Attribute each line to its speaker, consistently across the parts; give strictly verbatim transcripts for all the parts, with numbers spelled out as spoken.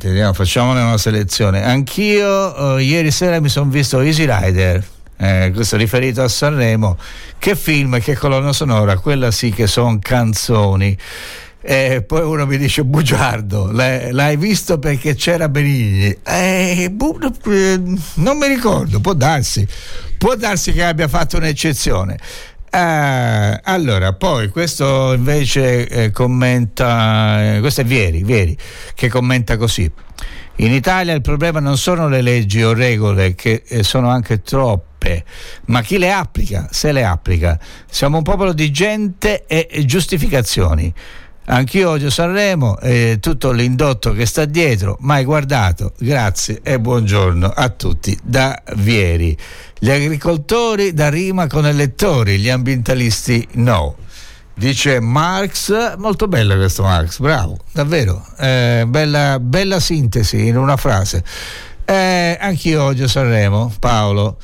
Speaker 1: tanti, andiamo, facciamone una selezione. Anch'io eh, ieri sera mi sono visto Easy Rider, eh, questo riferito a Sanremo. Che film, che colonna sonora, quella sì che sono canzoni. E poi uno mi dice: bugiardo, l'hai, l'hai visto perché c'era Benigni? Eh, bu- non mi ricordo, può darsi, può darsi che abbia fatto un'eccezione. Uh, allora, poi questo invece eh, commenta, eh, questo è Vieri, Vieri che commenta così: in Italia il problema non sono le leggi o regole, che eh, sono anche troppe, ma chi le applica, se le applica. Siamo un popolo di gente e, e giustificazioni. Anch'io odio Sanremo e tutto l'indotto che sta dietro, mai guardato. Grazie e buongiorno a tutti da Vieri. Gli agricoltori da rima con elettori, gli ambientalisti no. Dice Marx, molto bello questo Marx, bravo, davvero, eh, bella, bella sintesi in una frase. Eh, anch'io odio Sanremo, Paolo.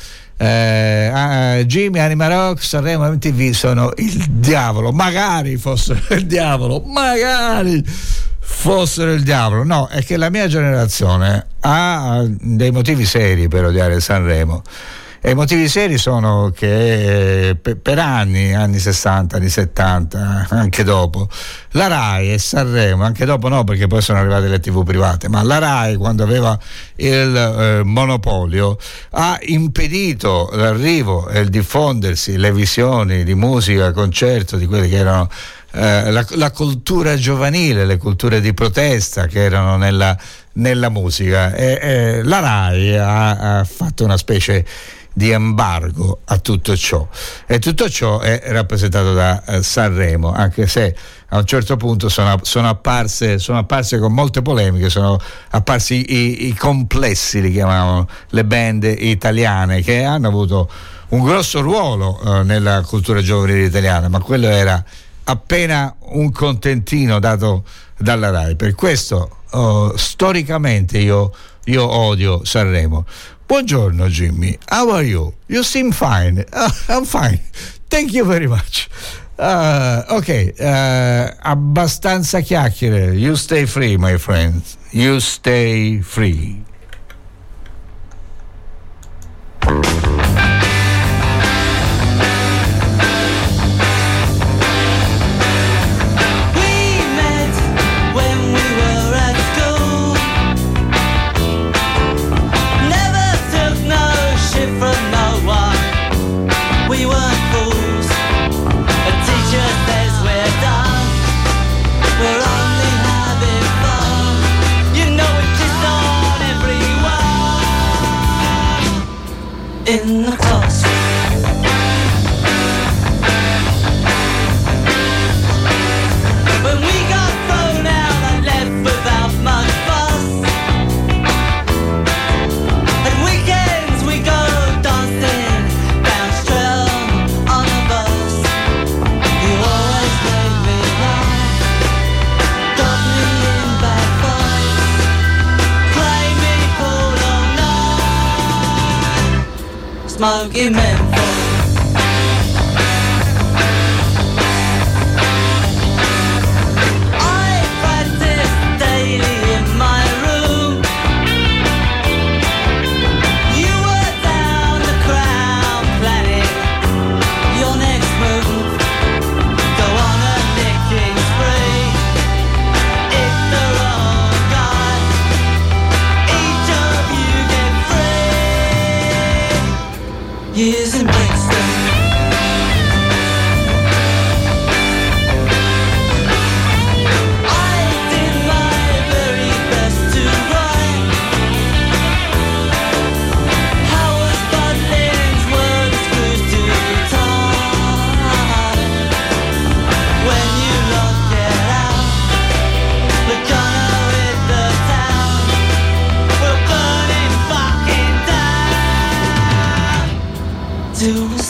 Speaker 1: Eh, uh, Jimmy, Anima Rock, Sanremo, M T V sono il diavolo. Magari fossero il diavolo, magari fossero il diavolo. No, è che la mia generazione ha dei motivi seri per odiare Sanremo. E i motivi seri sono che per, per anni, anni sessanta, anni settanta, anche dopo, la RAI e Sanremo, anche dopo no perché poi sono arrivate le tivù private, ma la RAI, quando aveva il eh, monopolio, ha impedito l'arrivo e il diffondersi, le visioni di musica, concerto, di quelle che erano eh, la, la cultura giovanile, le culture di protesta che erano nella, nella musica. E, e la RAI ha, ha fatto una specie di embargo a tutto ciò, e tutto ciò è rappresentato da eh, Sanremo, anche se a un certo punto sono, sono apparse sono apparse con molte polemiche, sono apparsi i, i complessi, li chiamavano, le band italiane, che hanno avuto un grosso ruolo eh, nella cultura giovanile italiana, ma quello era appena un contentino dato dalla RAI. Per questo oh, storicamente io, io odio Sanremo. Buongiorno Jimmy, how are you? You seem fine. Uh, I'm fine. Thank you very much. Uh, ok, uh, abbastanza chiacchiere. You stay free, my friend. You stay free.
Speaker 2: In the classroom, when we got thrown out and left without much fuss, at weekends we go dancing down Streatham on a bus. You always made me laugh, got me in bad fights, play me cool all night, Smokey Menthol. I practice daily in my room. You were down the Crown planning your next move. Go on a nicking spree, if the wrong guy, each of you get free. Years in Brixton, I did my very best to write Howard Budlin's words screws too tight. When you lock it out, the gunner hit the town, we're burning fucking down to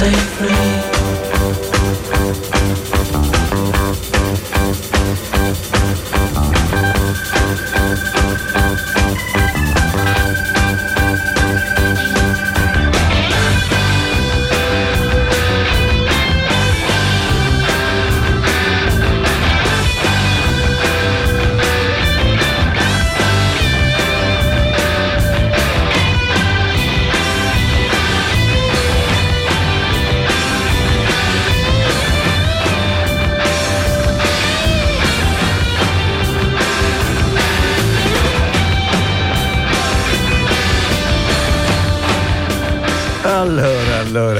Speaker 2: stay free.
Speaker 1: Allora, allora.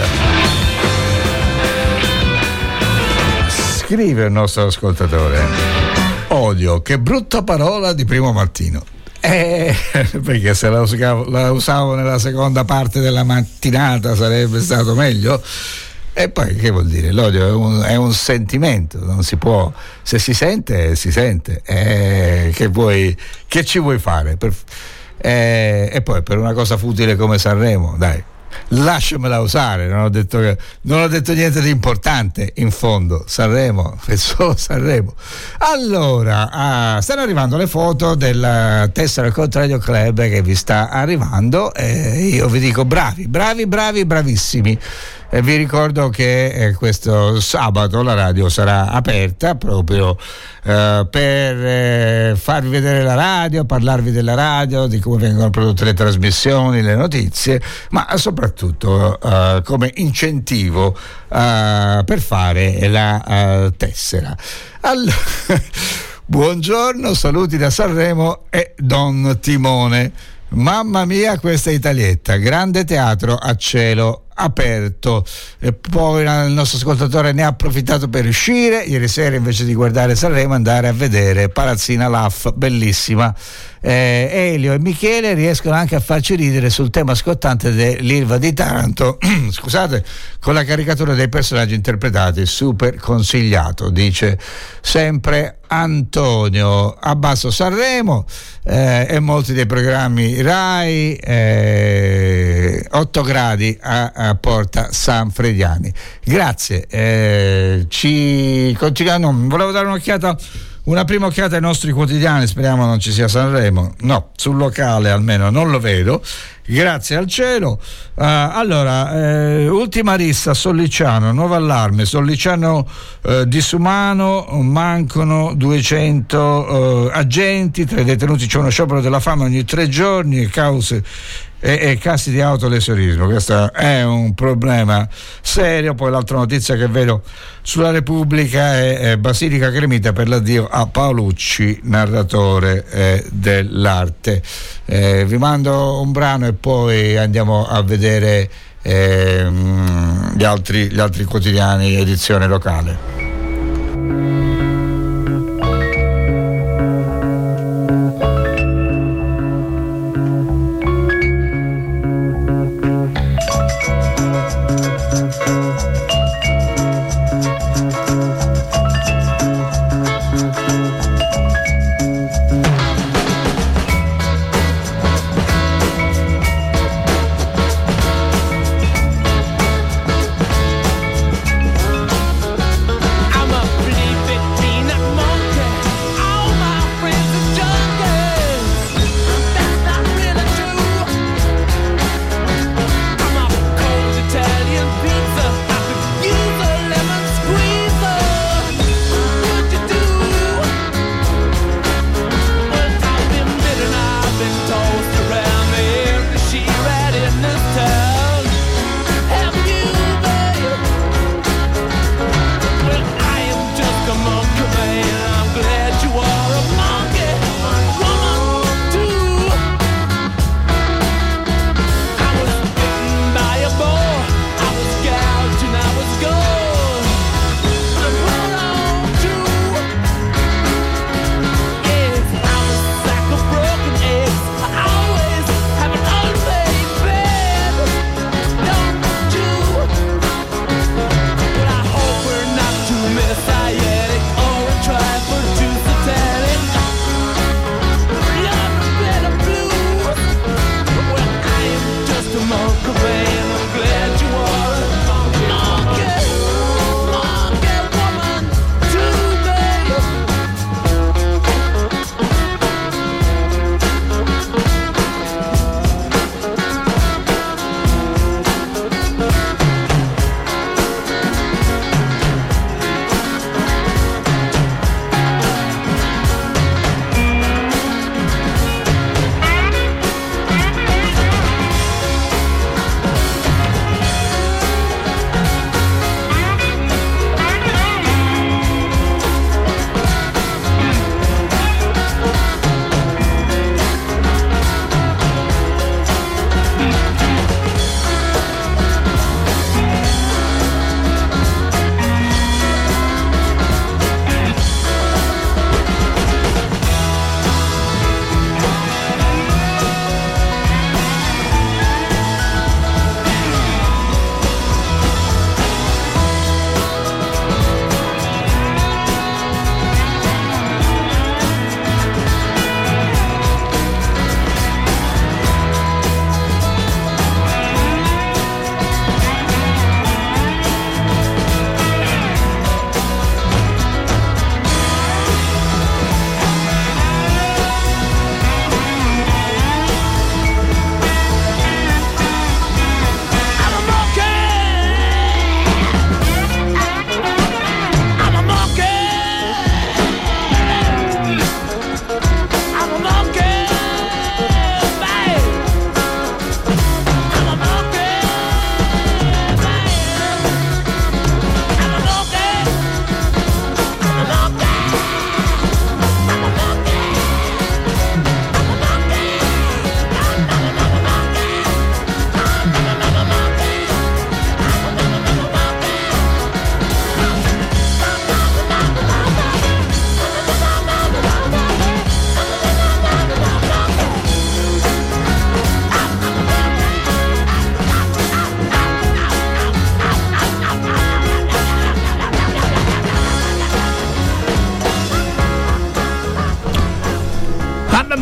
Speaker 1: Scrive il nostro ascoltatore: odio, che brutta parola di primo mattino. Eh, perché se la usavo, la usavo nella seconda parte della mattinata sarebbe stato meglio. E poi che vuol dire? L'odio è un, è un sentimento, non si può, se si sente, si sente. Eh, che vuoi, che ci vuoi fare? Per, eh, e poi per una cosa futile come Sanremo, dai, lasciamela usare, non ho detto che, non ho detto niente di importante in fondo. Sanremo è solo Sanremo. Allora, ah, stanno arrivando le foto della tessera del Contrario Club che vi sta arrivando e io vi dico bravi, bravi, bravi, bravissimi. E vi ricordo che eh, questo sabato la radio sarà aperta proprio eh, per eh, farvi vedere la radio, parlarvi della radio, di come vengono prodotte le trasmissioni, le notizie, ma soprattutto eh, come incentivo eh, per fare la eh, tessera. Allora, buongiorno, saluti da Sanremo e Don Timone. Mamma mia, questa Italietta, grande teatro a cielo aperto. E poi il nostro ascoltatore ne ha approfittato per uscire ieri sera, invece di guardare Sanremo, andare a vedere Palazzina Laff, bellissima. eh, Elio e Michele riescono anche a farci ridere sul tema scottante dell'Ilva di Taranto scusate, con la caricatura dei personaggi interpretati, super consigliato, dice sempre Antonio. Abbasso Sanremo eh, e molti dei programmi Rai, eh, otto gradi a, a Porta Sanfrediani. Grazie, eh, ci continuiamo. Volevo dare un'occhiata, una prima occhiata ai nostri quotidiani, speriamo non ci sia Sanremo, no, sul locale almeno non lo vedo, grazie al cielo. Uh, allora, eh, ultima rissa, Sollicciano, nuovo allarme, Sollicciano eh, di Sumano, mancano duecento eh, agenti, tra i detenuti c'è uno sciopero della fame ogni tre giorni, cause e, e casi di autolesionismo. Questo è un problema serio. Poi l'altra notizia che vedo sulla Repubblica è, è Basilica Cremita per l'addio a Paolucci, narratore eh, dell'arte. Eh, vi mando un brano e poi andiamo a vedere eh, gli altri, gli altri quotidiani edizione locale.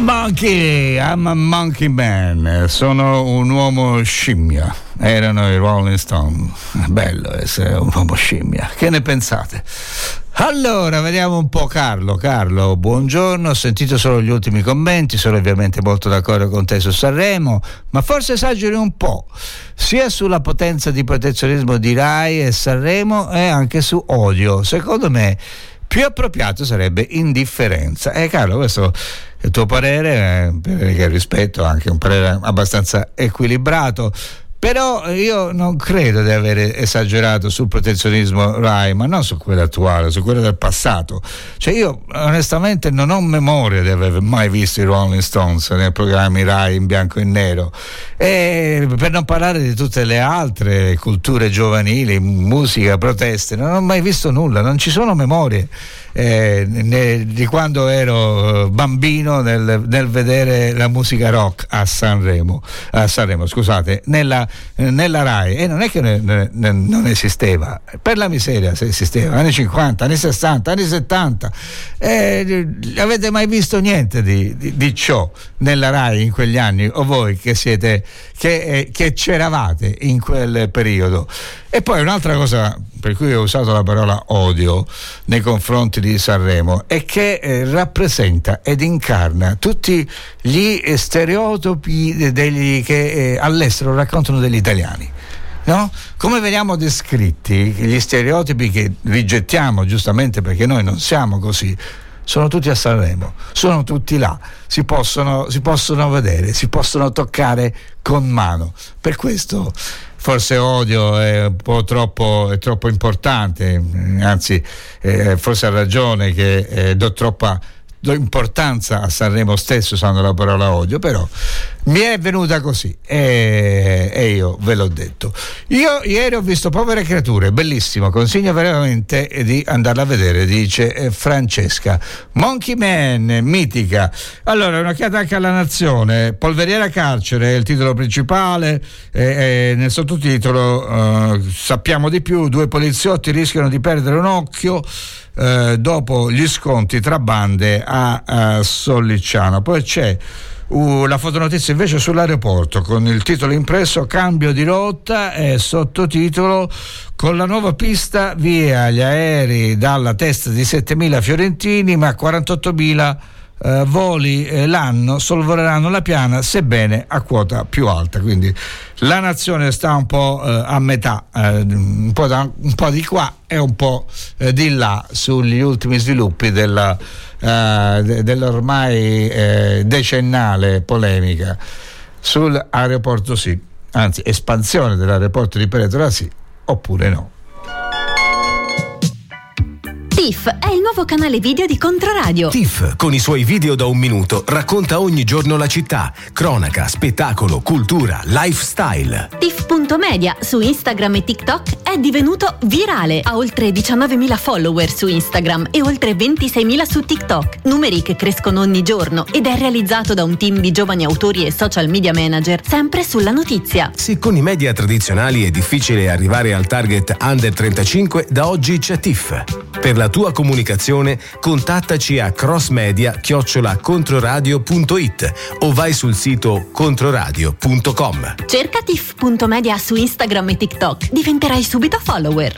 Speaker 1: Monkey, I'm a monkey man, sono un uomo scimmia, erano i Rolling Stone. Bello essere un uomo scimmia, che ne pensate? Allora, vediamo un po'. Carlo, Carlo, buongiorno, ho sentito solo gli ultimi commenti, sono ovviamente molto d'accordo con te su Sanremo, ma forse esageri un po', sia sulla potenza di protezionismo di Rai e Sanremo e anche su Odio. Secondo me più appropriato sarebbe indifferenza. Eh Carlo, questo è il tuo parere, eh, che rispetto, anche un parere abbastanza equilibrato. Però io non credo di aver esagerato sul protezionismo Rai, ma non su quello attuale, su quello del passato. Cioè io onestamente non ho memoria di aver mai visto i Rolling Stones nei programmi Rai in bianco e nero, e per non parlare di tutte le altre culture giovanili, musica, proteste, non ho mai visto nulla, non ci sono memorie eh, ne, di quando ero bambino nel, nel vedere la musica rock a Sanremo, a Sanremo scusate, nella nella Rai, e non è che ne, ne, ne, non esisteva, per la miseria se esisteva, anni cinquanta, anni sessanta, anni settanta. Eh, avete mai visto niente di, di, di ciò nella Rai in quegli anni, o voi che siete che, eh, che c'eravate in quel periodo? E poi un'altra cosa per cui ho usato la parola odio nei confronti di Sanremo è che eh, rappresenta ed incarna tutti gli stereotipi degli, che eh, all'estero raccontano degli italiani, no? Come veniamo descritti, gli stereotipi che rigettiamo giustamente perché noi non siamo così, sono tutti a Sanremo, sono tutti là, si possono, si possono vedere, si possono toccare con mano. Per questo forse Odio è un po' troppo, è troppo importante, anzi eh, forse ha ragione che eh, do troppa do importanza a Sanremo stesso usando la parola odio, però mi è venuta così e, e io ve l'ho detto. Io ieri ho visto Povere Creature, bellissimo, consiglio veramente di andarla a vedere, dice Francesca. Monkey Man, mitica. Allora, un'occhiata anche alla Nazione. Polveriera carcere è il titolo principale, e, e nel sottotitolo uh, sappiamo di più, due poliziotti rischiano di perdere un occhio Eh, dopo gli scontri tra bande a, a Sollicciano. Poi c'è uh, la fotonotizia invece sull'aeroporto con il titolo impresso cambio di rotta e sottotitolo con la nuova pista via gli aerei dalla testa di settemila fiorentini, ma quarantottomila Uh, voli eh, l'anno sorvoleranno la piana, sebbene a quota più alta. Quindi la Nazione sta un po' uh, a metà, uh, un, po da, un po' di qua e un po' uh, di là sugli ultimi sviluppi della, uh, de, dell'ormai uh, decennale polemica sull'aeroporto sì, anzi espansione dell'aeroporto di Peretola sì, oppure no.
Speaker 3: Tiff è il nuovo canale video di Controradio.
Speaker 4: Tiff, con i suoi video da un minuto, racconta ogni giorno la città, cronaca, spettacolo, cultura, lifestyle.
Speaker 3: Tiff punto media su Instagram e TikTok è divenuto virale. Ha oltre diciannovemila follower su Instagram e oltre ventiseimila su TikTok. Numeri che crescono ogni giorno ed è realizzato da un team di giovani autori e social media manager, sempre sulla notizia.
Speaker 4: Se con i media tradizionali è difficile arrivare al target under trentacinque, da oggi c'è Tiff. Per la tua comunicazione contattaci a crossmedia chiocciola controradio punto it o vai sul sito controradio punto com.
Speaker 3: Cerca Tiff punto media su Instagram e TikTok, diventerai subito follower.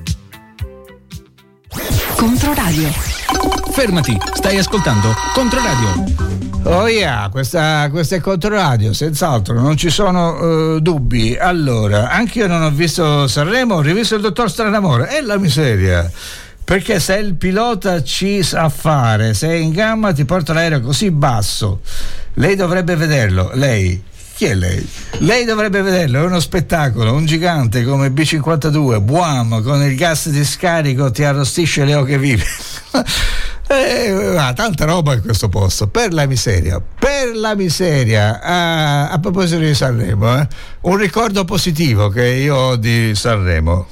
Speaker 5: Controradio. Fermati, stai ascoltando Controradio.
Speaker 1: Oh yeah, questa, questa è Controradio, senz'altro, non ci sono uh, dubbi. Allora, anche io non ho visto Sanremo, ho rivisto il dottor Stranamore, è la miseria. Perché se il pilota ci sa fare, se è in gamma ti porta l'aereo così basso, lei dovrebbe vederlo, lei, chi è lei? Lei dovrebbe vederlo, è uno spettacolo, un gigante come B cinquantadue, buam, con il gas di scarico ti arrostisce le oche vive. Eh, ah, tanta roba in questo posto, per la miseria, per la miseria. Ah, a proposito di Sanremo, eh, un ricordo positivo che io ho di Sanremo.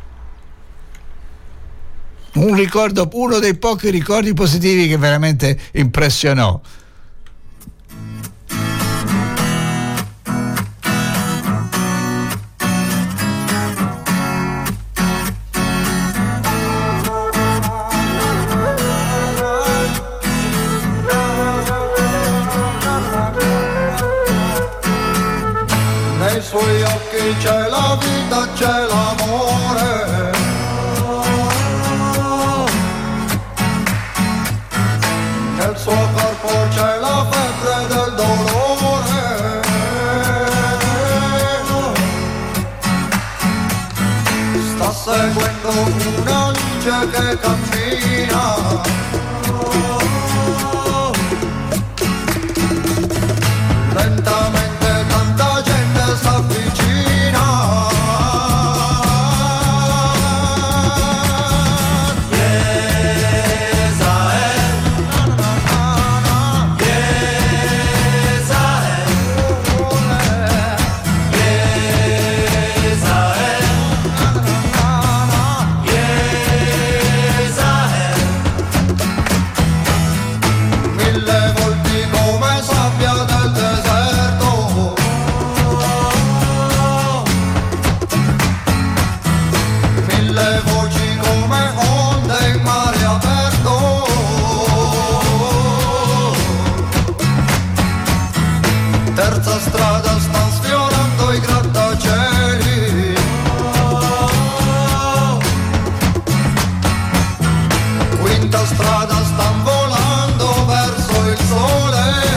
Speaker 1: Un ricordo, uno dei pochi ricordi positivi che veramente impressionò.
Speaker 6: nella vita c'è l'amore. Nel suo corpo c'è la febbre del dolore. Sta seguendo una luce che cammina. Lentamente tanta gente s'avvicina. Terza strada sta sfiorando i grattacieli. Quinta strada sta volando verso il sole.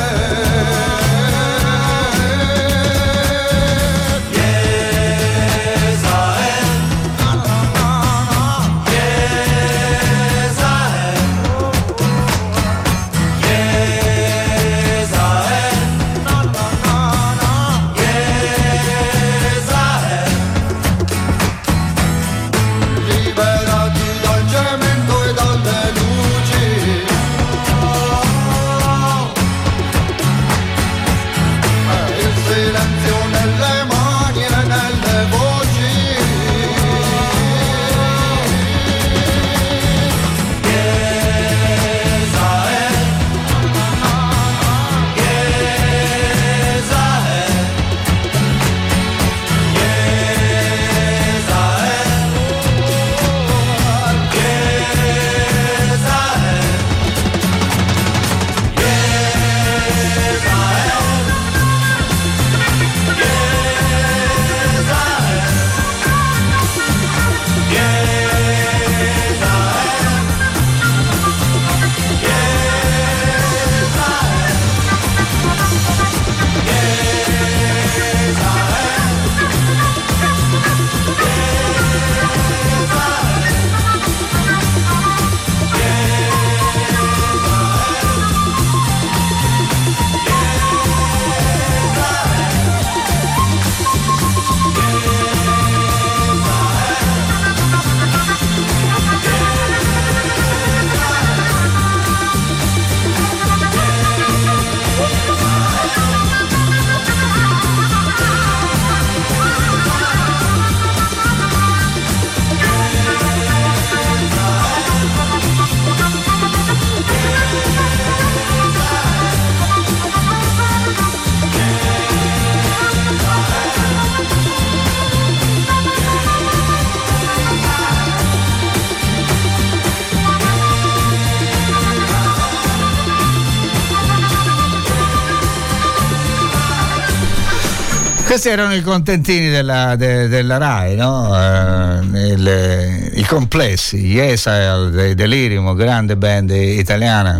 Speaker 1: Questi erano i contentini della, de, della Rai, no? Eh, il, i complessi, gli Esael dei Delirium, grande band italiana.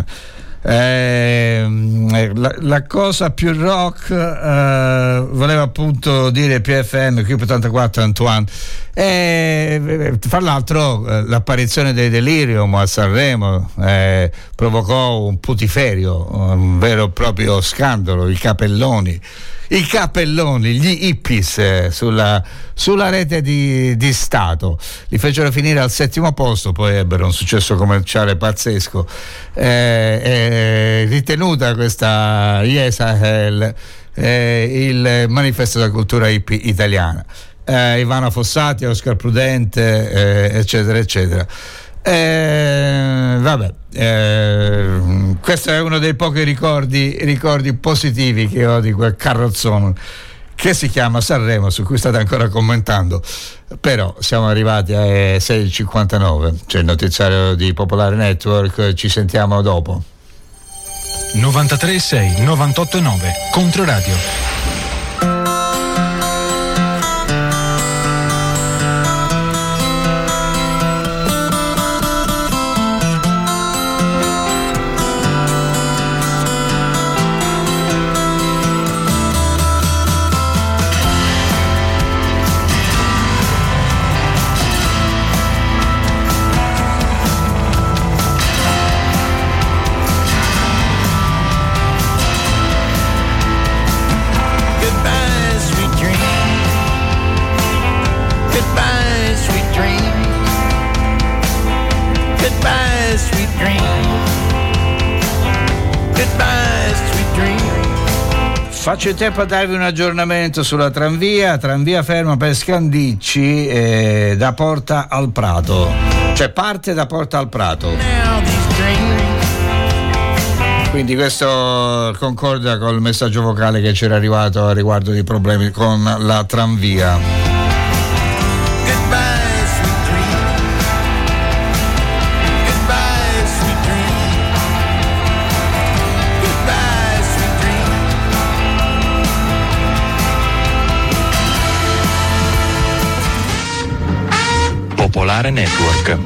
Speaker 1: Eh, la, la cosa più rock, eh, voleva appunto dire P F M, Cube ottantaquattro Antoine. E fra l'altro eh, l'apparizione dei Delirium a Sanremo eh, provocò un putiferio, un vero e proprio scandalo. I capelloni i capelloni, gli hippies eh, sulla, sulla rete di, di Stato li fecero finire al settimo posto, poi ebbero un successo commerciale pazzesco. Eh, eh, ritenuta questa Yesahel eh, il manifesto della cultura hippie italiana. eh, Ivana Fossati, Oscar Prudente, eh, eccetera eccetera. Eh, vabbè, eh, questo è uno dei pochi ricordi, ricordi positivi che ho di quel carrozzone che si chiama Sanremo, su cui state ancora commentando. Però siamo arrivati alle sei e cinquantanove, c'è il notiziario di Popolare Network, ci sentiamo dopo.
Speaker 5: novantatré sei novantotto nove Controradio.
Speaker 7: Goodbye, sweet dream.
Speaker 1: Faccio in tempo a darvi un aggiornamento sulla tranvia. Tranvia ferma per Scandicci eh, da Porta al Prato, cioè parte da Porta al Prato.
Speaker 7: Now these dreams.
Speaker 1: Quindi questo concorda col messaggio vocale che c'era arrivato a riguardo di problemi con la tranvia.
Speaker 7: Goodbye, sweet dream. Goodbye, sweet dream. Goodbye, sweet dream.
Speaker 5: Popolare Network.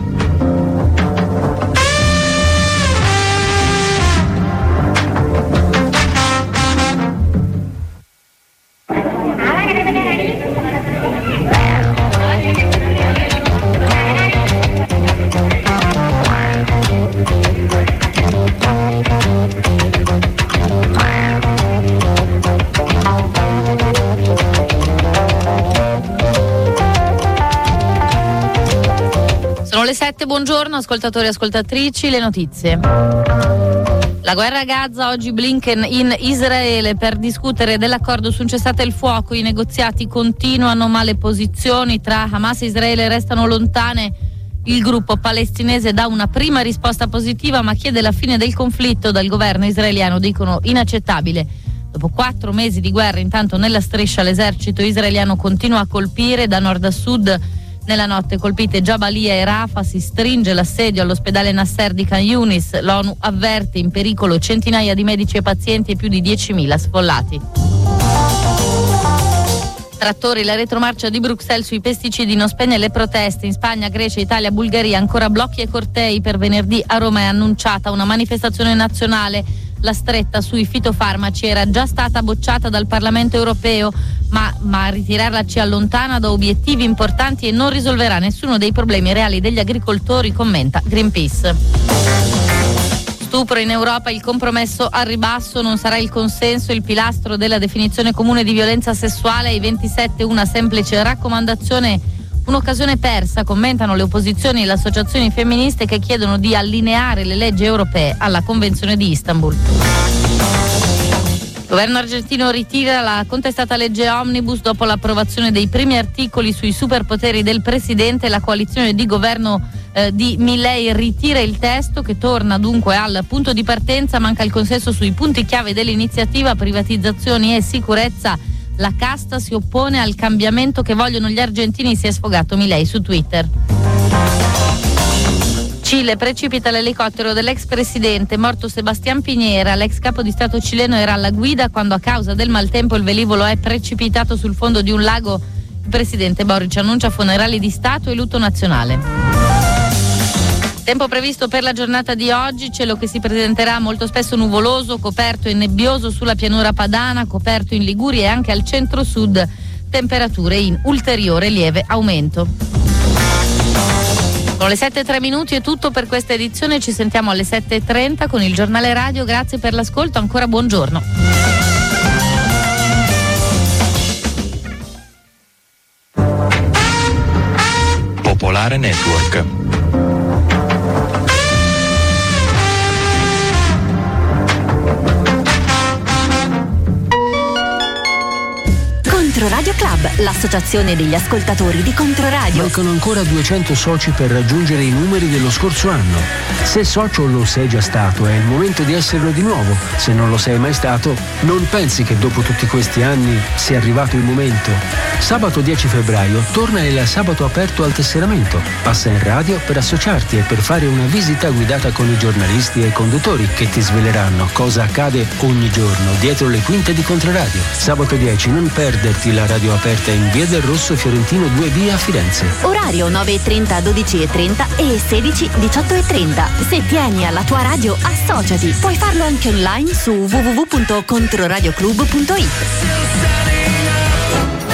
Speaker 8: Sono le sette, buongiorno ascoltatori e ascoltatrici, le notizie. La guerra a Gaza, oggi Blinken in Israele per discutere dell'accordo su un cessate il fuoco. I negoziati continuano ma le posizioni tra Hamas e Israele restano lontane. Il gruppo palestinese dà una prima risposta positiva ma chiede la fine del conflitto dal governo israeliano, dicono inaccettabile. Dopo quattro mesi di guerra, intanto nella striscia l'esercito israeliano continua a colpire da nord a sud. Nella notte colpite Jabalia e Rafah, si stringe l'assedio all'ospedale Nasser di Khan Yunis. L'ONU avverte in pericolo centinaia di medici e pazienti e più di diecimila sfollati. Trattori, la retromarcia di Bruxelles sui pesticidi non spegne le proteste. In Spagna, Grecia, Italia, Bulgaria ancora blocchi e cortei. Per venerdì a Roma è annunciata una manifestazione nazionale. La stretta sui fitofarmaci era già stata bocciata dal Parlamento europeo, ma, ma ritirarla ci allontana da obiettivi importanti e non risolverà nessuno dei problemi reali degli agricoltori, commenta Greenpeace. Stupro in Europa, il compromesso al ribasso, non sarà il consenso il pilastro della definizione comune di violenza sessuale. Ai ventisette una semplice raccomandazione, un'occasione persa, commentano le opposizioni e le associazioni femministe che chiedono di allineare le leggi europee alla Convenzione di Istanbul. Il governo argentino ritira la contestata legge Omnibus dopo l'approvazione dei primi articoli sui superpoteri del presidente. La coalizione di governo eh, di Milei ritira il testo, che torna dunque al punto di partenza. Manca il consenso sui punti chiave dell'iniziativa: privatizzazioni e sicurezza. La casta si oppone al cambiamento che vogliono gli argentini, si è sfogato Milei su Twitter. Cile, precipita l'elicottero dell'ex presidente, morto Sebastián Piñera. L'ex capo di Stato cileno era alla guida quando, a causa del maltempo, il velivolo è precipitato sul fondo di un lago. Il presidente Boric annuncia funerali di Stato e lutto nazionale. Tempo previsto per la giornata di oggi: cielo che si presenterà molto spesso nuvoloso, coperto e nebbioso sulla pianura padana, coperto in Liguria e anche al centro-sud. Temperature in ulteriore lieve aumento. Sono le sette e tre minuti, è tutto per questa edizione. Ci sentiamo alle sette e trenta con il giornale radio. Grazie per l'ascolto, ancora buongiorno.
Speaker 5: Popolare Network.
Speaker 3: Controradio Club, l'associazione degli ascoltatori di Controradio.
Speaker 9: Mancano ancora duecento soci per raggiungere i numeri dello scorso anno. Se socio lo sei già stato, è il momento di esserlo di nuovo. Se non lo sei mai stato, non pensi che dopo tutti questi anni sia arrivato il momento. Sabato dieci febbraio torna il sabato aperto al tesseramento. Passa in radio per associarti e per fare una visita guidata con i giornalisti e i conduttori che ti sveleranno cosa accade ogni giorno dietro le quinte di Controradio. Sabato dieci, non perderti la radio aperta in Via del Rosso Fiorentino due B a Firenze.
Speaker 3: Orario nove e trenta, dodici e trenta e sedici, diciotto e trenta. Se tieni alla tua radio, associati. Puoi farlo anche online su w w w punto controradioclub punto i t.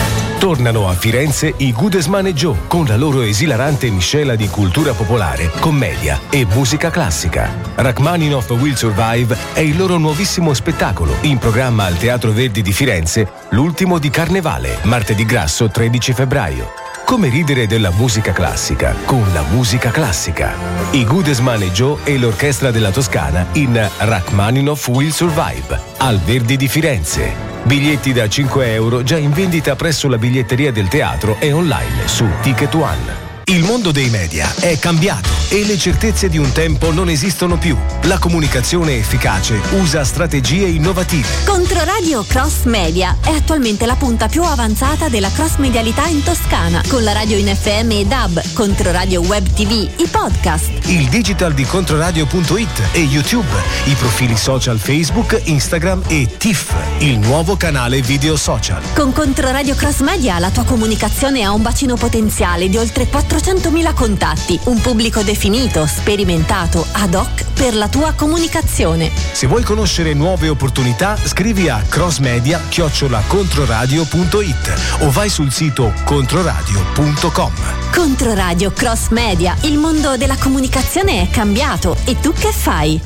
Speaker 4: Tornano a Firenze i Goodesman e Joe con la loro esilarante miscela di cultura popolare, commedia e musica classica. Rachmaninoff Will Survive è il loro nuovissimo spettacolo in programma al Teatro Verdi di Firenze, l'ultimo di Carnevale, martedì grasso tredici febbraio. Come ridere della musica classica con la musica classica. I Goodesman e Joe e l'Orchestra della Toscana in Rachmaninoff Will Survive al Verdi di Firenze. Biglietti da cinque euro già in vendita presso la biglietteria del teatro e online su Ticket One. Il mondo dei media è cambiato e le certezze di un tempo non esistono più. La comunicazione efficace usa strategie innovative.
Speaker 3: Controradio Cross Media è attualmente la punta più avanzata della cross medialità in Toscana, con la radio in F M e D A B, Controradio Web T V, i podcast,
Speaker 4: il digital di controradio punto it e YouTube, i profili social Facebook, Instagram e T I F, il nuovo canale video social.
Speaker 3: Con Controradio Cross Media la tua comunicazione ha un bacino potenziale di oltre quattrocentomila contatti, un pubblico definito, sperimentato, ad hoc per la tua comunicazione.
Speaker 4: Se vuoi conoscere nuove opportunità, scrivi a crossmedia chiocciola controradio punto it o vai sul sito controradio punto com.
Speaker 3: Controradio Cross Media, il mondo della comunicazione è cambiato e tu che fai?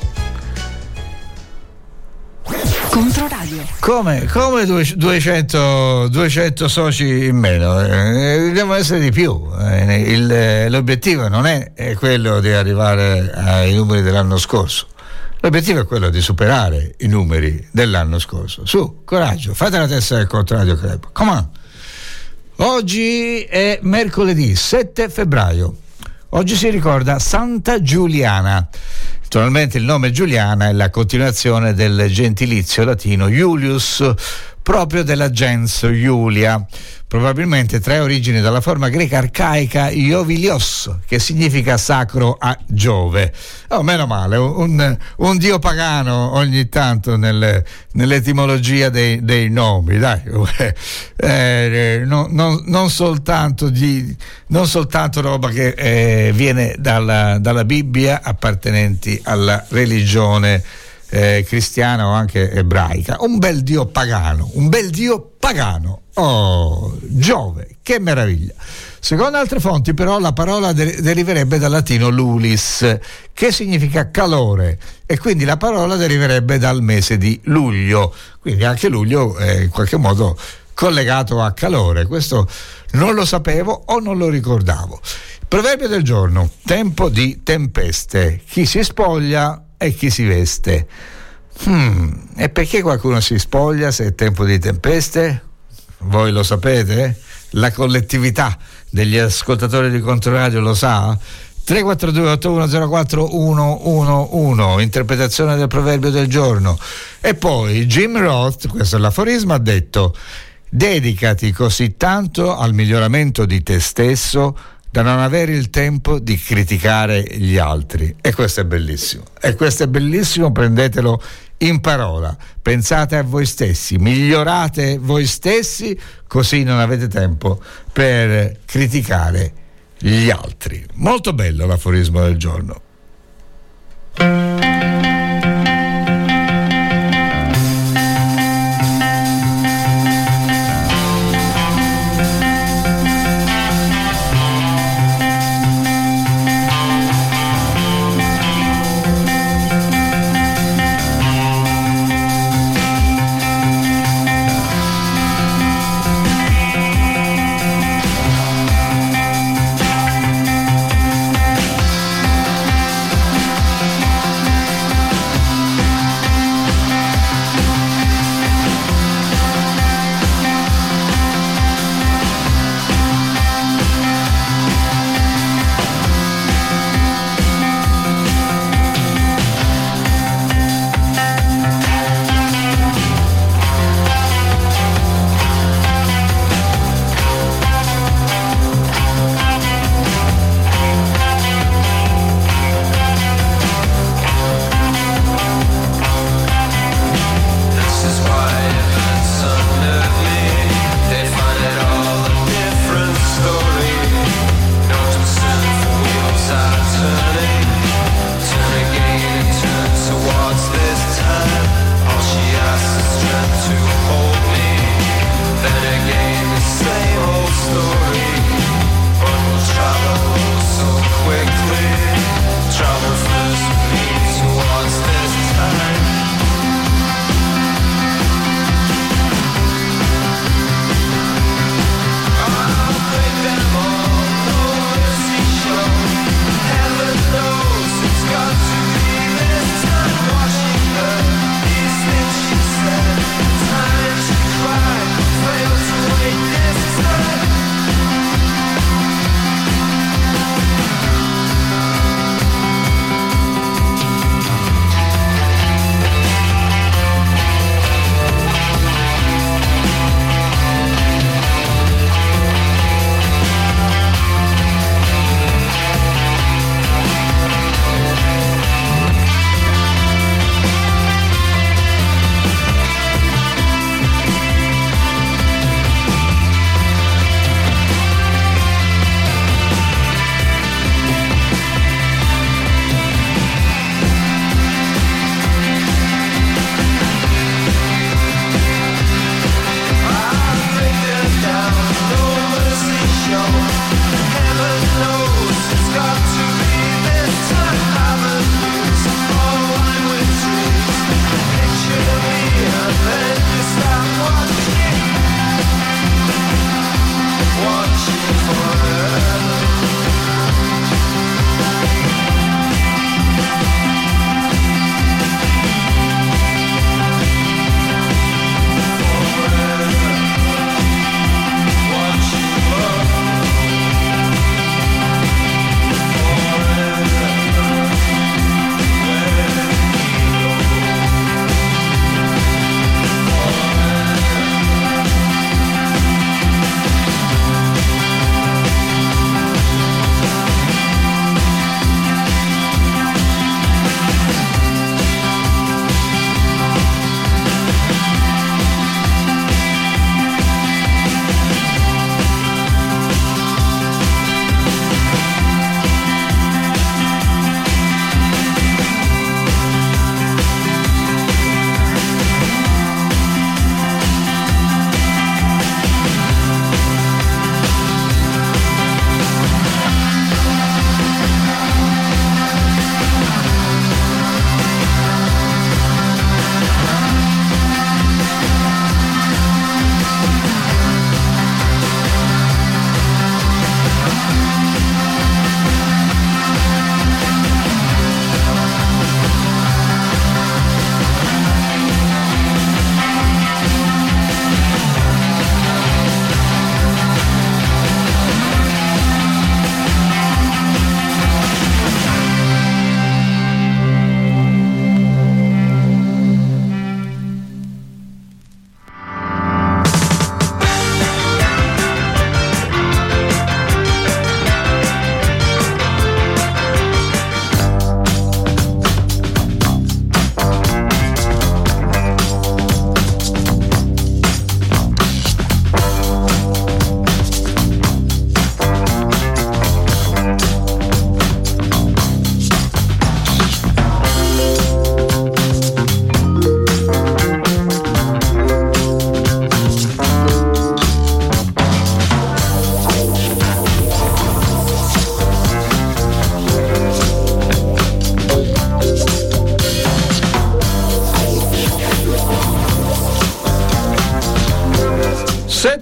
Speaker 3: Controradio.
Speaker 1: Come, come duecento, duecento soci in meno? Eh, devono essere di più. Eh, il, l'obiettivo non è, è quello di arrivare ai numeri dell'anno scorso. L'obiettivo è quello di superare i numeri dell'anno scorso. Su, coraggio, fate la testa del Controradio Club. Come on. Oggi è mercoledì sette febbraio. Oggi si ricorda Santa Giuliana. Naturalmente il nome Giuliana è la continuazione del gentilizio latino Iulius, proprio della gens Iulia. Probabilmente trae origine dalla forma greca arcaica Iovilios, che significa sacro a Giove. Oh, meno male, un, un dio pagano ogni tanto nel, nell'etimologia dei, dei nomi, dai. Eh, no, non, non soltanto di, non soltanto roba che eh, viene dalla, dalla Bibbia, appartenenti alla religione eh, cristiana o anche ebraica. Un bel dio pagano, un bel dio pagano. Oh, Giove, che meraviglia. Secondo altre fonti però la parola de- deriverebbe dal latino lulis, che significa calore, e quindi la parola deriverebbe dal mese di luglio, quindi anche luglio è in qualche modo collegato a calore. Questo non lo sapevo o non lo ricordavo. Proverbio del giorno: tempo di tempeste, chi si spoglia e chi si veste. Hmm, e perché qualcuno si spoglia se è tempo di tempeste? Voi lo sapete? La collettività degli ascoltatori di Controradio lo sa? tre quattro due otto uno zero quattro uno uno uno, interpretazione del proverbio del giorno. E poi Jim Roth, questo è l'aforisma, ha detto: dedicati così tanto al miglioramento di te stesso da non avere il tempo di criticare gli altri. E questo è bellissimo. E questo è bellissimo, prendetelo in parola. Pensate a voi stessi, migliorate voi stessi, così non avete tempo per criticare gli altri. Molto bello l'aforismo del giorno.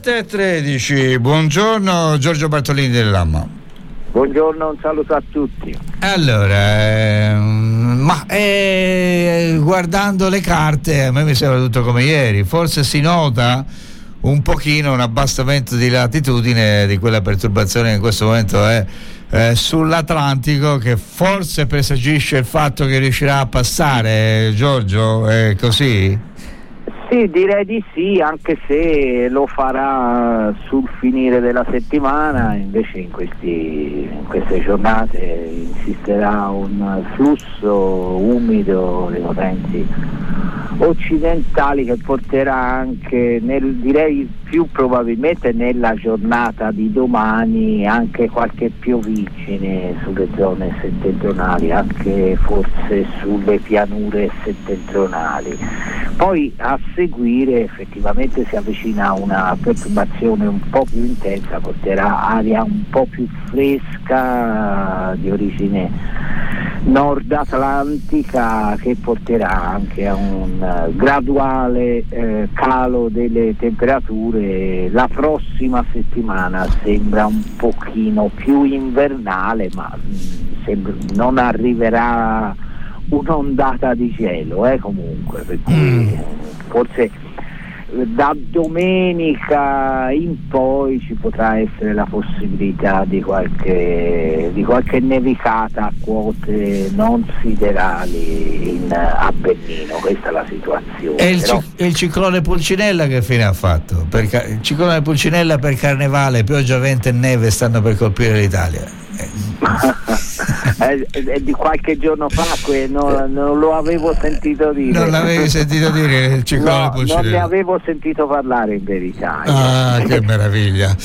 Speaker 1: sette e tredici, buongiorno Giorgio Bartolini dell'Amma.
Speaker 10: Buongiorno, un saluto a tutti.
Speaker 1: Allora, ehm, ma eh, guardando le carte a me mi sembra tutto come ieri, forse si nota un pochino un abbassamento di latitudine di quella perturbazione che in questo momento è eh, sull'Atlantico, che forse presagisce il fatto che riuscirà a passare. Giorgio, è così?
Speaker 10: Sì, direi di sì, anche se lo farà sul finire della settimana. Invece in, questi, in queste giornate insisterà un flusso umido dei venti occidentali che porterà anche, nel, direi più probabilmente nella giornata di domani, anche qualche piovigine sulle zone settentrionali, anche forse sulle pianure settentrionali. Poi a seguire effettivamente si avvicina una perturbazione un po' più intensa, porterà aria un po' più fresca di origine nord atlantica, che porterà anche a un uh, graduale eh, calo delle temperature. La prossima settimana sembra un pochino più invernale, ma mh, sembra, non arriverà un'ondata di gelo eh, comunque, per cui mm. forse da domenica in poi ci potrà essere la possibilità di qualche, di qualche nevicata a quote non siderali in Appennino. Questa è la situazione.
Speaker 1: E il,
Speaker 10: Però...
Speaker 1: cic- il ciclone Pulcinella che fine ha fatto? Per ca- il ciclone Pulcinella per Carnevale, pioggia, vento e neve stanno per colpire l'Italia.
Speaker 10: è, è di qualche giorno fa, que- non, non lo avevo sentito dire.
Speaker 1: Non l'avevi sentito dire il ciclone
Speaker 10: no,
Speaker 1: Pulcinella?
Speaker 10: Non ne avevo sentito parlare in verità.
Speaker 1: Ah, che meraviglia.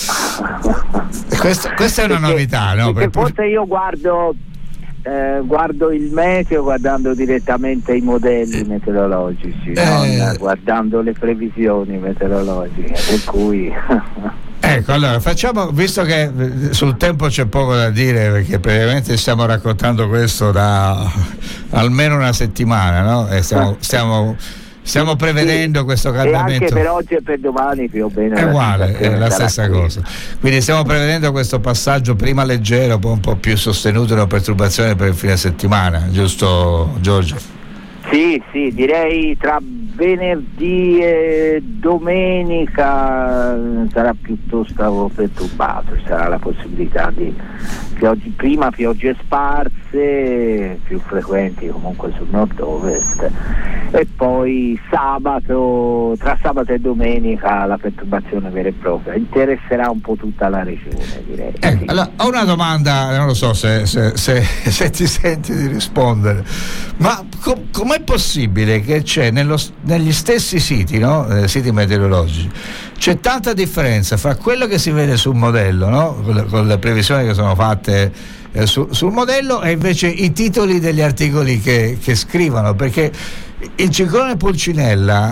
Speaker 1: Questo, questa è una
Speaker 10: perché,
Speaker 1: novità, no?
Speaker 10: Perché
Speaker 1: per...
Speaker 10: forse io guardo eh, guardo il meteo guardando direttamente i modelli meteorologici,
Speaker 1: eh...
Speaker 10: non guardando le previsioni meteorologiche, per cui
Speaker 1: ecco, allora facciamo, visto che sul tempo c'è poco da dire, perché praticamente stiamo raccontando questo da almeno una settimana, no? E stiamo, stiamo, stiamo prevedendo sì, questo cambiamento.
Speaker 10: E anche per oggi e per domani più o meno
Speaker 1: è uguale, è la stessa cosa. Quindi stiamo prevedendo questo passaggio prima leggero, poi un po' più sostenuto, una perturbazione per il fine settimana, giusto Giorgio?
Speaker 10: Sì, sì, direi tra venerdì e domenica sarà piuttosto perturbato, ci sarà la possibilità di piogge, prima piogge sparse, più frequenti comunque sul nord-ovest, e poi sabato, tra sabato e domenica la perturbazione vera e propria interesserà un po' tutta la regione, direi.
Speaker 1: Eh,
Speaker 10: sì.
Speaker 1: Allora, ho una domanda, non lo so se, se, se, se ti senti di rispondere, ma com- com'è possibile che c'è nello, negli stessi siti, no? eh, siti meteorologici, c'è tanta differenza fra quello che si vede sul modello, no? con, le, con le previsioni che sono fatte eh, su, sul modello, e invece i titoli degli articoli che, che scrivono? Perché il ciclone Pulcinella,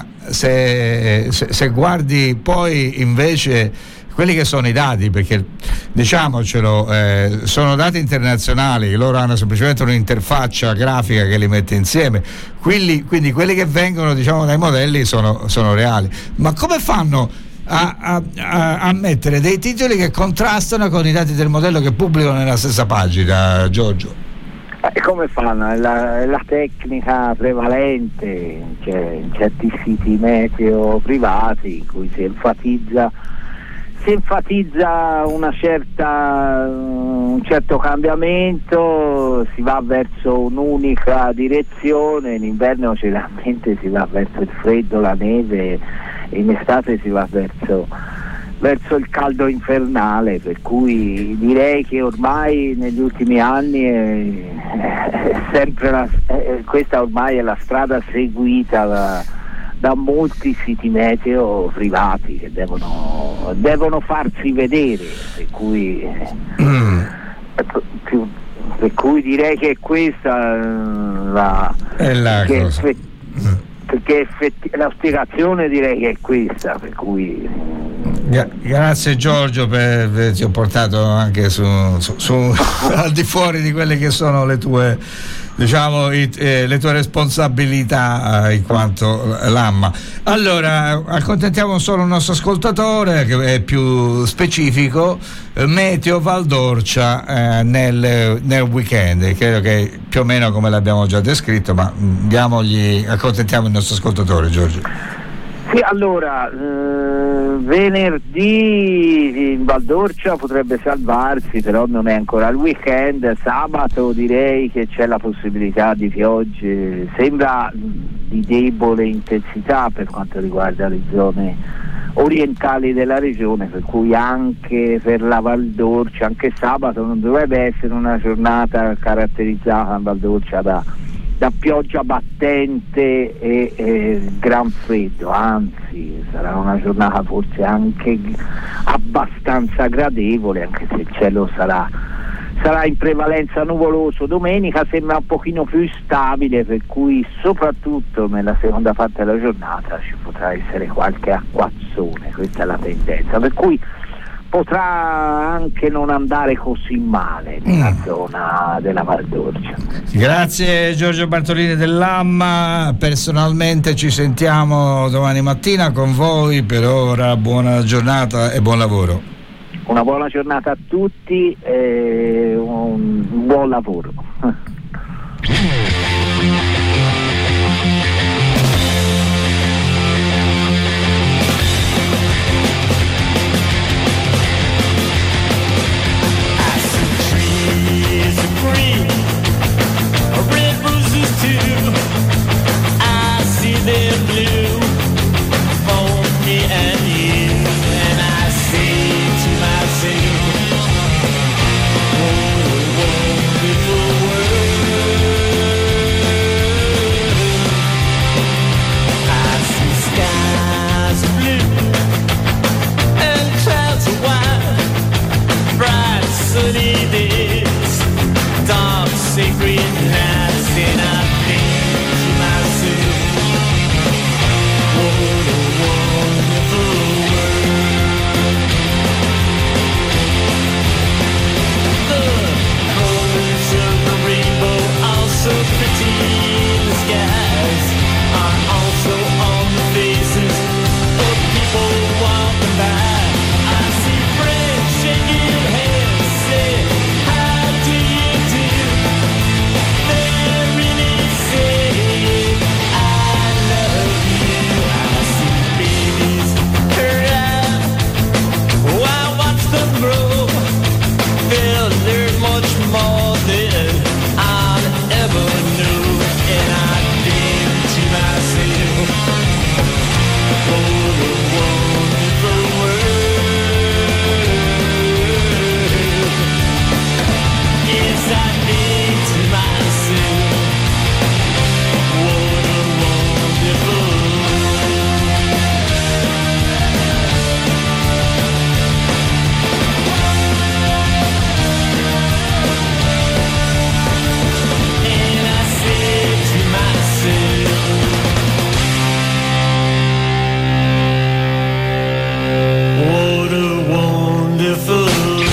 Speaker 1: se, se, se guardi poi invece quelli che sono i dati, perché diciamocelo, eh, sono dati internazionali, loro hanno semplicemente un'interfaccia grafica che li mette insieme, quindi, quindi quelli che vengono, diciamo, dai modelli sono, sono reali. Ma come fanno a, a, a, a mettere dei titoli che contrastano con i dati del modello che pubblicano nella stessa pagina, Giorgio?
Speaker 10: E come fanno? È la, è la tecnica prevalente, cioè, in certi siti meteo privati in cui si enfatizza si enfatizza una certa, un certo cambiamento, si va verso un'unica direzione, in inverno generalmente si va verso il freddo, la neve, in estate si va verso verso il caldo infernale, per cui direi che ormai negli ultimi anni è, è sempre la, è, questa ormai è la strada seguita da, da molti siti meteo privati che devono, devono farsi vedere, per cui, mm. più, per cui direi che questa la,
Speaker 1: è la
Speaker 10: che
Speaker 1: cosa.
Speaker 10: Effe, perché effetti, la spiegazione direi che è questa, per cui
Speaker 1: Gra- grazie Giorgio, per, per ti ho portato anche su, su, su al di fuori di quelle che sono le tue, diciamo, i, eh, le tue responsabilità eh, in quanto l'Amma. Allora, accontentiamo solo il nostro ascoltatore che è più specifico, eh, Meteo Valdorcia eh, nel, nel weekend, credo che più o meno come l'abbiamo già descritto, ma diamogli, accontentiamo il nostro ascoltatore, Giorgio.
Speaker 10: Sì, allora, eh, venerdì in Valdorcia potrebbe salvarsi, però non è ancora il weekend. Sabato direi che c'è la possibilità di piogge, sembra di debole intensità per quanto riguarda le zone orientali della regione, per cui anche per la Valdorcia, anche sabato non dovrebbe essere una giornata caratterizzata in Valdorcia da da pioggia battente e, e gran freddo, anzi sarà una giornata forse anche abbastanza gradevole, anche se il cielo sarà sarà in prevalenza nuvoloso. Domenica sembra un pochino più stabile, per cui soprattutto nella seconda parte della giornata ci potrà essere qualche acquazzone, questa è la tendenza, per cui potrà anche non andare così male nella mm. zona della Valdorcia.
Speaker 1: Grazie Giorgio Bartolini dell'Amma, personalmente ci sentiamo domani mattina con voi. Per ora buona giornata e buon lavoro.
Speaker 10: Una buona giornata a tutti e un buon lavoro.
Speaker 2: They're blue for me and you, and I say to myself, what a wonderful world. I see skies of blue and clouds of white, bright sunny days, dark sacred nights, and I think to myself, what a wonderful world. The colors of the rainbow are so pretty in the skies, are also on the faces of people walking by. I see friends shaking hands, say, how do you do? They really say, I love you. Grow, they'll learn much more than I'll ever know, and I think to myself, what a wonderful world. Yes, I think to myself, what a wonderful world. What a wonderful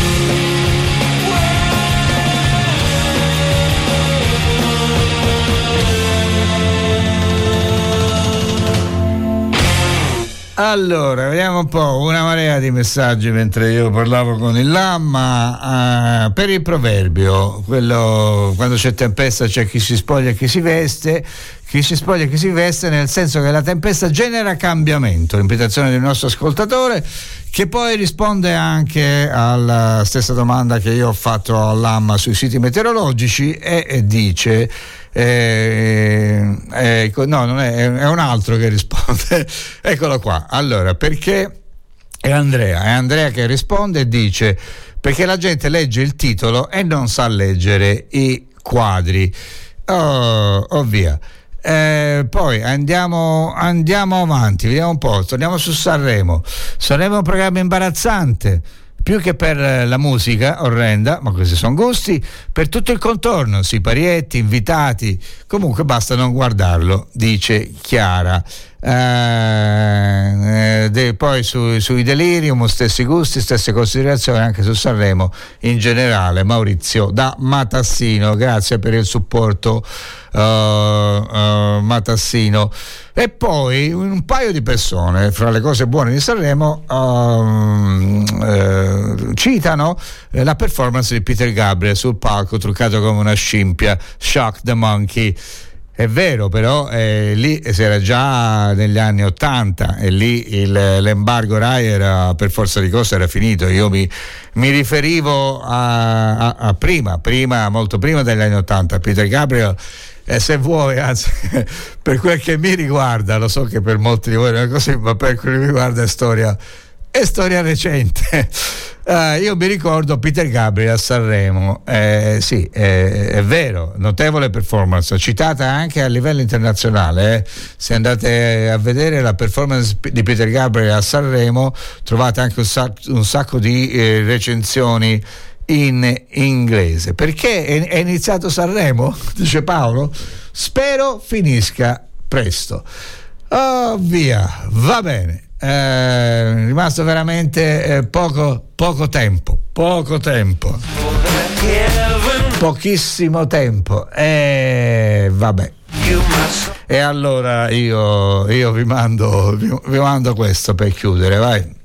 Speaker 1: Allora, vediamo un po', una marea di messaggi mentre io parlavo con il Lamma. Uh, per il proverbio, quello quando c'è tempesta c'è chi si spoglia e chi si veste, chi si spoglia e chi si veste, nel senso che la tempesta genera cambiamento, l'invitazione del nostro ascoltatore, che poi risponde anche alla stessa domanda che io ho fatto all'Amma sui siti meteorologici e, e dice eh, eh, no, non è, è un altro che risponde. Eccolo qua. Allora, perché è Andrea, è Andrea che risponde e dice: perché la gente legge il titolo e non sa leggere i quadri. Oh, oh via. Eh, poi andiamo, andiamo avanti, vediamo un po', torniamo su Sanremo. Sanremo è un programma imbarazzante, più che per la musica orrenda, ma questi sono gusti, per tutto il contorno, sì, parietti, invitati, comunque basta non guardarlo, dice Chiara. eh, de, poi su, sui Delirium stessi gusti, stesse considerazioni anche su Sanremo in generale. Maurizio da Matassino, grazie per il supporto uh, uh, Matassino. E poi un paio di persone, fra le cose buone di Sanremo, uh, uh, citano eh, la performance di Peter Gabriel sul palco truccato come una scimpia, Shock the Monkey. È vero, però eh, lì si era già negli anni ottanta e lì il, l'embargo Rai era, per forza di cose era finito. Io mi, mi riferivo a, a, a prima, prima, molto prima degli anni ottanta. Peter Gabriel, eh, se vuoi, anzi, per quel che mi riguarda, lo so che per molti di voi non è così, ma per quel che mi riguarda è storia, è storia recente. Uh, io mi ricordo Peter Gabriel a Sanremo, eh, sì, eh, è vero, notevole performance, citata anche a livello internazionale. Eh. Se andate a vedere la performance di Peter Gabriel a Sanremo, trovate anche un, sac- un sacco di eh, recensioni in inglese. Perché è, è iniziato Sanremo? Dice Paolo. Spero finisca presto. Oh, via, va bene. È rimasto veramente eh, poco, poco tempo, poco tempo, pochissimo tempo. E vabbè. E allora io, io vi mando, vi, vi mando questo per chiudere, vai.